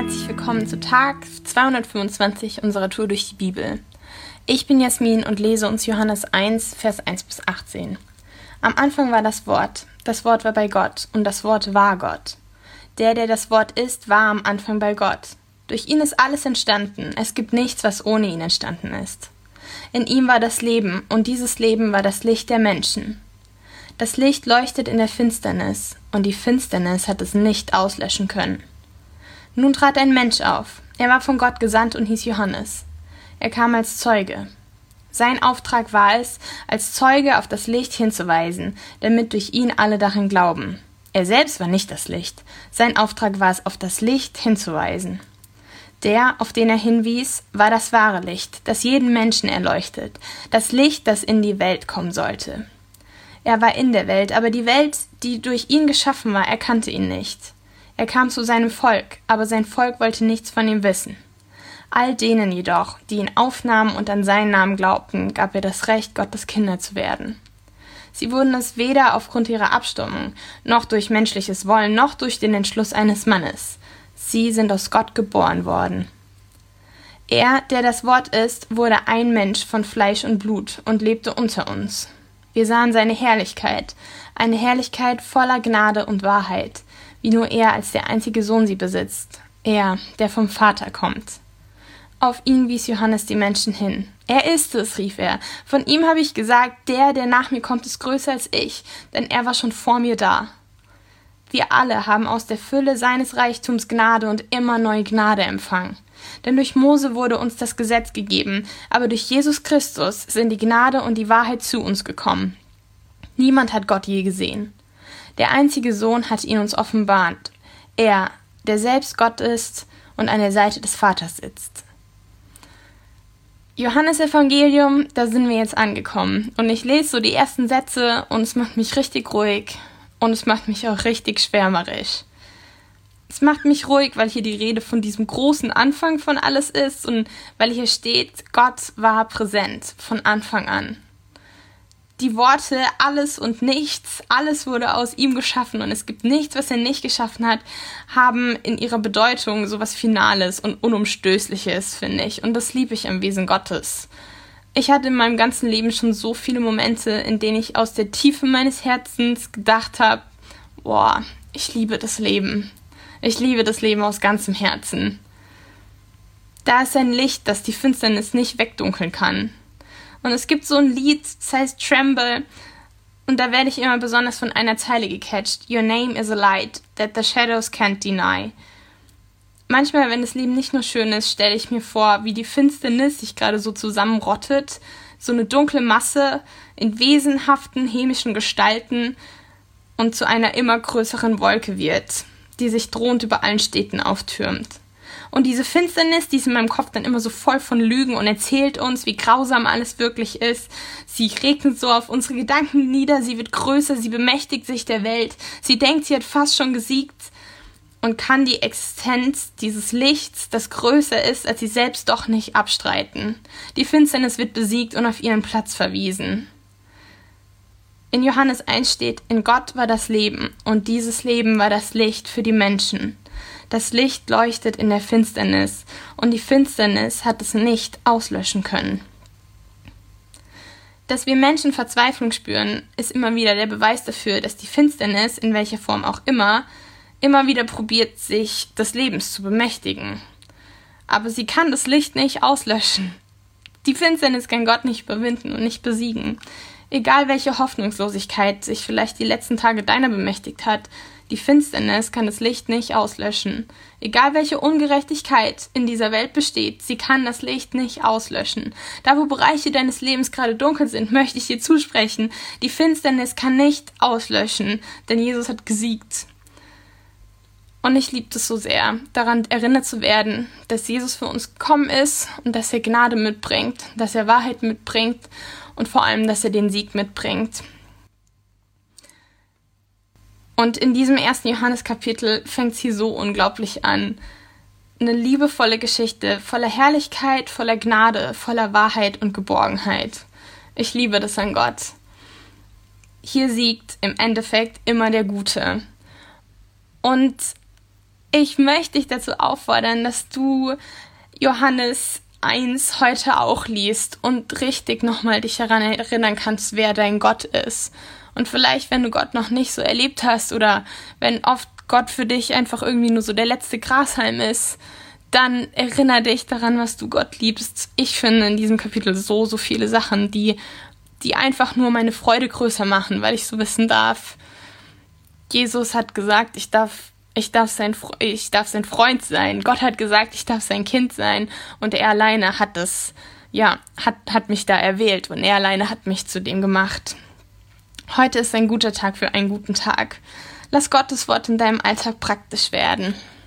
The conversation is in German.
herzlich willkommen zu Tag 225 unserer Tour durch die Bibel. Ich bin Jasmin und lese uns Johannes 1, Vers 1 bis 18. Am Anfang war das Wort war bei Gott und das Wort war Gott. Der das Wort ist, war am Anfang bei Gott. Durch ihn ist alles entstanden, es gibt nichts, was ohne ihn entstanden ist. In ihm war das Leben und dieses Leben war das Licht der Menschen. Das Licht leuchtet in der Finsternis und die Finsternis hat es nicht auslöschen können. Nun trat ein Mensch auf. Er war von Gott gesandt und hieß Johannes. Er kam als Zeuge. Sein Auftrag war es, als Zeuge auf das Licht hinzuweisen, damit durch ihn alle daran glauben. Er selbst war nicht das Licht. Sein Auftrag war es, auf das Licht hinzuweisen. Der, auf den er hinwies, war das wahre Licht, das jeden Menschen erleuchtet, das Licht, das in die Welt kommen sollte. Er war in der Welt, aber die Welt, die durch ihn geschaffen war, erkannte ihn nicht. Er kam zu seinem Volk, aber sein Volk wollte nichts von ihm wissen. All denen jedoch, die ihn aufnahmen und an seinen Namen glaubten, gab er das Recht, Gottes Kinder zu werden. Sie wurden es weder aufgrund ihrer Abstammung, noch durch menschliches Wollen, noch durch den Entschluss eines Mannes. Sie sind aus Gott geboren worden. Er, der das Wort ist, wurde ein Mensch von Fleisch und Blut und lebte unter uns. Wir sahen seine Herrlichkeit, eine Herrlichkeit voller Gnade und Wahrheit, wie nur er als der einzige Sohn sie besitzt, er, der vom Vater kommt. Auf ihn wies Johannes die Menschen hin. Er ist es, rief er. Von ihm habe ich gesagt, der nach mir kommt, ist größer als ich, denn er war schon vor mir da. Wir alle haben aus der Fülle seines Reichtums Gnade und immer neue Gnade empfangen. Denn durch Mose wurde uns das Gesetz gegeben, aber durch Jesus Christus sind die Gnade und die Wahrheit zu uns gekommen. Niemand hat Gott je gesehen. Der einzige Sohn hat ihn uns offenbart. Er, der selbst Gott ist und an der Seite des Vaters sitzt. Johannes Evangelium, da sind wir jetzt angekommen. Und ich lese so die ersten Sätze und es macht mich richtig ruhig und es macht mich auch richtig schwärmerisch. Es macht mich ruhig, weil hier die Rede von diesem großen Anfang von alles ist und weil hier steht, Gott war präsent von Anfang an. Die Worte alles und nichts, alles wurde aus ihm geschaffen und es gibt nichts, was er nicht geschaffen hat, haben in ihrer Bedeutung so was Finales und Unumstößliches, finde ich. Und das liebe ich am Wesen Gottes. Ich hatte in meinem ganzen Leben schon so viele Momente, in denen ich aus der Tiefe meines Herzens gedacht habe, boah, ich liebe das Leben. Ich liebe das Leben aus ganzem Herzen. Da ist ein Licht, das die Finsternis nicht wegdunkeln kann. Und es gibt so ein Lied, das heißt Tremble, und da werde ich immer besonders von einer Zeile gecatcht. Your name is a light that the shadows can't deny. Manchmal, wenn das Leben nicht nur schön ist, stelle ich mir vor, wie die Finsternis sich gerade so zusammenrottet, so eine dunkle Masse in wesenhaften, hämischen Gestalten und zu einer immer größeren Wolke wird, die sich drohend über allen Städten auftürmt. Und diese Finsternis, die ist in meinem Kopf dann immer so voll von Lügen und erzählt uns, wie grausam alles wirklich ist. Sie regnet so auf unsere Gedanken nieder, sie wird größer, sie bemächtigt sich der Welt. Sie denkt, sie hat fast schon gesiegt und kann die Existenz dieses Lichts, das größer ist als sie selbst, doch nicht abstreiten. Die Finsternis wird besiegt und auf ihren Platz verwiesen. In Johannes 1 steht, in Gott war das Leben und dieses Leben war das Licht für die Menschen. Das Licht leuchtet in der Finsternis und die Finsternis hat es nicht auslöschen können. Dass wir Menschen Verzweiflung spüren, ist immer wieder der Beweis dafür, dass die Finsternis, in welcher Form auch immer wieder probiert, sich des Lebens zu bemächtigen. Aber sie kann das Licht nicht auslöschen. Die Finsternis kann Gott nicht überwinden und nicht besiegen. Egal welche Hoffnungslosigkeit sich vielleicht die letzten Tage deiner bemächtigt hat, die Finsternis kann das Licht nicht auslöschen. Egal welche Ungerechtigkeit in dieser Welt besteht, sie kann das Licht nicht auslöschen. Da wo Bereiche deines Lebens gerade dunkel sind, möchte ich dir zusprechen, die Finsternis kann nicht auslöschen, denn Jesus hat gesiegt. Und ich liebe es so sehr, daran erinnert zu werden, dass Jesus für uns gekommen ist und dass er Gnade mitbringt, dass er Wahrheit mitbringt und vor allem, dass er den Sieg mitbringt. Und in diesem 1. Johannes-Kapitel fängt es hier so unglaublich an. Eine liebevolle Geschichte, voller Herrlichkeit, voller Gnade, voller Wahrheit und Geborgenheit. Ich liebe das an Gott. Hier siegt im Endeffekt immer der Gute. Und Ich möchte dich dazu auffordern, dass du Johannes 1 heute auch liest und richtig nochmal dich daran erinnern kannst, wer dein Gott ist. Und vielleicht, wenn du Gott noch nicht so erlebt hast oder wenn oft Gott für dich einfach irgendwie nur so der letzte Grashalm ist, dann erinnere dich daran, was du Gott liebst. Ich finde in diesem Kapitel so viele Sachen, die einfach nur meine Freude größer machen, weil ich so wissen darf, Jesus hat gesagt, ich darf sein Freund sein. Gott hat gesagt, ich darf sein Kind sein. Und er alleine hat mich da erwählt. Und er alleine hat mich zu dem gemacht. Heute ist ein guter Tag für einen guten Tag. Lass Gottes Wort in deinem Alltag praktisch werden.